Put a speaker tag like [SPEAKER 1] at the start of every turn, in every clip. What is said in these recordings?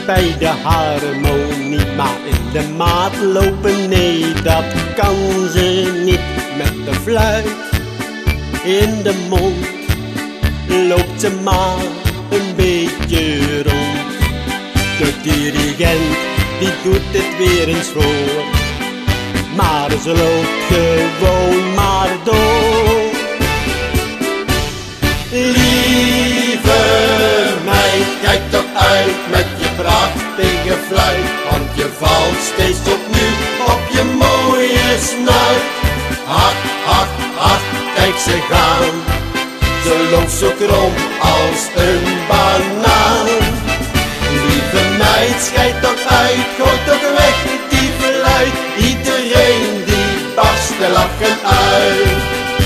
[SPEAKER 1] bij de harmonie, maar in de maat lopen, nee, dat kan ze niet. Met de fluit in de mond loopt ze maar een beetje rond. De dirigent die doet het weer eens voor, maar ze loopt gewoon maar door. Lieve meid, kijk toch uit met je prachtige fluit, want je valt steeds opnieuw op je mooie snuit. Ach, ach, ach, kijk ze gaan, ze loopt zo krom als een banaan. Lieve meid, schijt toch uit, gooi toch weg die fluit, iedereen die barst te lachen uit.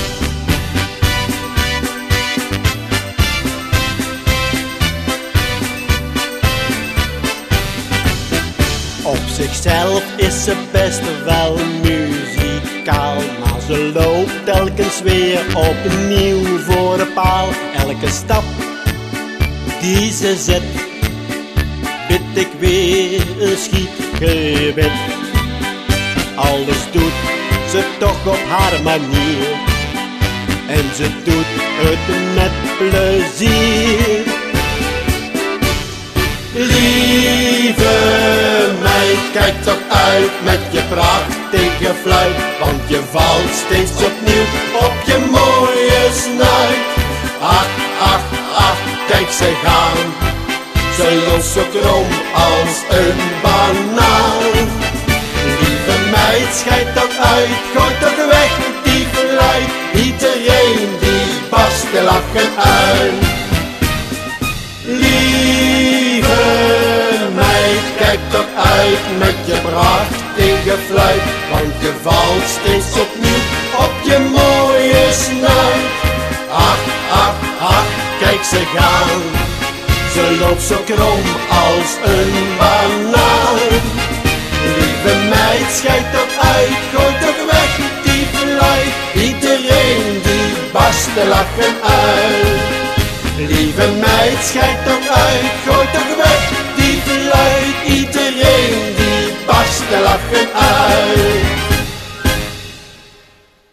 [SPEAKER 1] Op zichzelf is ze best wel muzikaal, maar ze loopt telkens weer opnieuw voor een paal. Elke stap die ze zet, bid ik weer een schietgebed. Alles doet ze toch op haar manier, en ze doet het met plezier. Lieve meid, kijk toch uit met je prachtige fluit, want je valt steeds opnieuw op je mooie snuit. Ach, ach, ach, kijk ze gaan, ze loopt zo krom als een banaan. Lieve meid, schijt toch uit, gooi toch weg die fluit, iedereen die barst te lachen uit. Lieve meid, kijk toch uit met je prachtige fluit, want je valt steeds opnieuw op je mooie snuit. Ach, ach, ach, kijk ze gaan, ze loopt zo krom als een banaan. Lieve meid, schijt toch uit, gooi toch weg die fluit, iedereen die barst te lachen uit. Lieve meid, schijt toch uit, gooi toch weg die fluit, iedereen die barst te lachen uit.